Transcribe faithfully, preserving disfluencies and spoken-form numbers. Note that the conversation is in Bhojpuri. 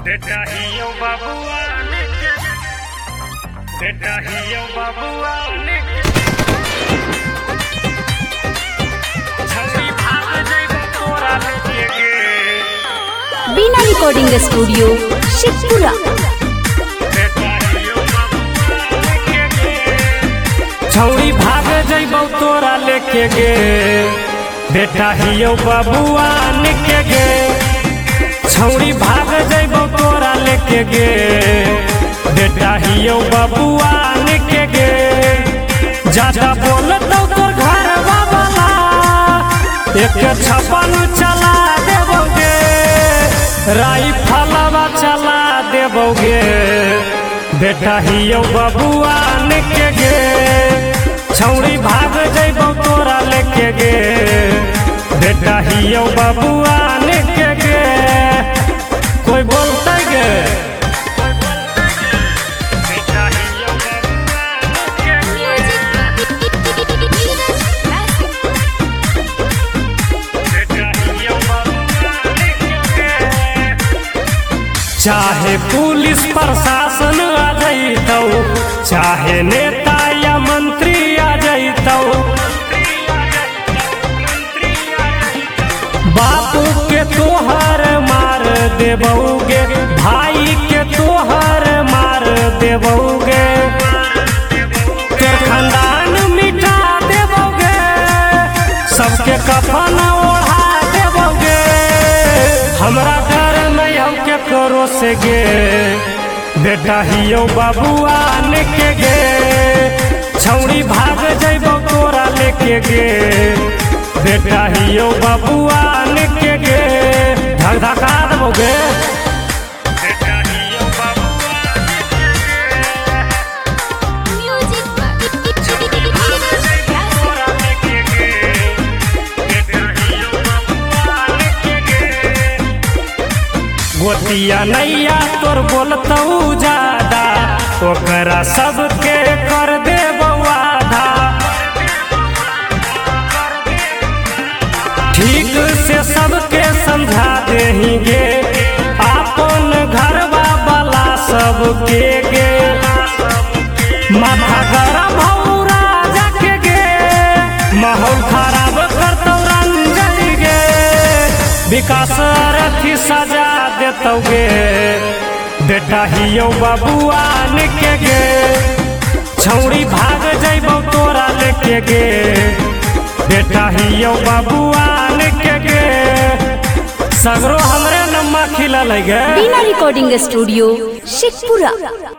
बेटा हियो बाबुआ निके बेटा हियो बाबुआ निके छवि भाग जइबो तोरा लेके गे बीना रिकॉर्डिंग स्टूडियो शिवपुरा। बेटा हियो बाबुआ निके गे छौरी भाग जइबो तोरा लेके गे बेटा हियो बाबुआ निके गे छौरी भाग जइबो तोरा लेके गे बेटा हियो बाबुआ निके गे ज्यादा बोलतौ तोर घर वाला एक छप्पन चला देबोगे राइफलवा चला देबोगे बेटा हियो बाबुआ निके गे छौरी भाग जइबो तोरा लेके गे बेटा हियो बाबुआ निके गे कोई बोलता गे बेटा हियो बाबुआ बेटा हियो बाबुआ निके चाहे पुलिस प्रशासन आ जइतौ चाहे नेता या मंत्री आ जइतौ बापू के तोहर मार देबोगे भाई के तोहर मार देबोगे तोर खानदान मिटा देबोगे सबके कफन ओढ़ा देबोगे हमरा डर नहीं हम के करो से गे बेटा हियो बाबुआ निके गे छौरी भाग जइबो तोरा लेके गे बेटा हियो बाबुआ निके गे धक धका देबोगे बेटा हियो बाबुआ तोरा लेके गे बेटा हियो बाबुआ निके गे गोतिया नैया तोर बोलतौ ज्यादा ओकरा सबके कर देबौ आधा ठीक से सबके समझा देंगे अपन घरवा वाला सबके गे माथा गरम हो राजा के गे माहौल खराब करतौ रंजन गे विकास रथी सजा देतौ गे बेटा हियो बाबुआ निके गे छौरी भाग जइबौ तोरा लेके गे बेटा हियो बाबुआ निके गे सगरो हमरे नम्मा खिला लगे बीना रिकॉर्डिंग स्टूडियो शिवपुरा।